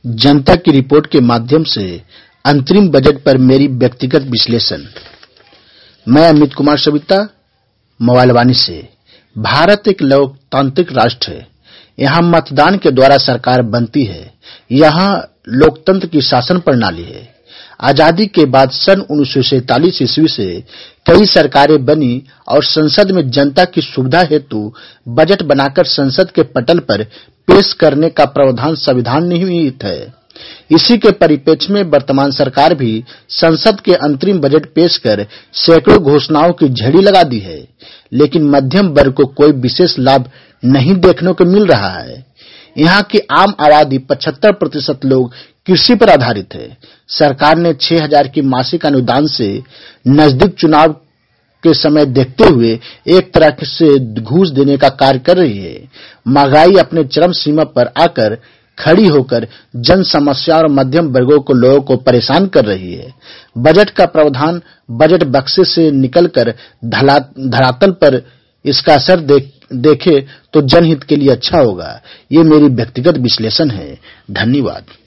जनता की रिपोर्ट के माध्यम से अंतरिम बजट पर मेरी व्यक्तिगत विश्लेषण। मैं अमित कुमार सविता, मोबाइलवाणी से। भारत एक लोकतांत्रिक राष्ट्र है। यहाँ मतदान के द्वारा सरकार बनती है। यहाँ लोकतंत्र की शासन प्रणाली है। आजादी के बाद सन 1947 ईस्वी से कई सरकारें बनी और संसद में जनता की सुविधा हेतु बजट बनाकर संसद के पटल पर पेश करने का प्रावधान संविधान निहित है। इसी के परिप्रेक्ष्य में वर्तमान सरकार भी संसद के अंतरिम बजट पेश कर सैकड़ों घोषणाओं की झड़ी लगा दी है, लेकिन मध्यम वर्ग को कोई विशेष लाभ नहीं देखने को मिल रहा है। यहाँ की आम आबादी 75% लोग कृषि पर आधारित है। सरकार ने 6000 की मासिक अनुदान से नजदीक चुनाव के समय देखते हुए एक तरह से घूस देने का कार्य कर रही है। महंगाई अपने चरम सीमा पर आकर खड़ी होकर जन समस्या और मध्यम वर्गों को लोगों को परेशान कर रही है। बजट का प्रावधान बजट बक्से से निकलकर धरातल पर इसका असर देखे तो जनहित के लिए अच्छा होगा। ये मेरी व्यक्तिगत विश्लेषण है। धन्यवाद।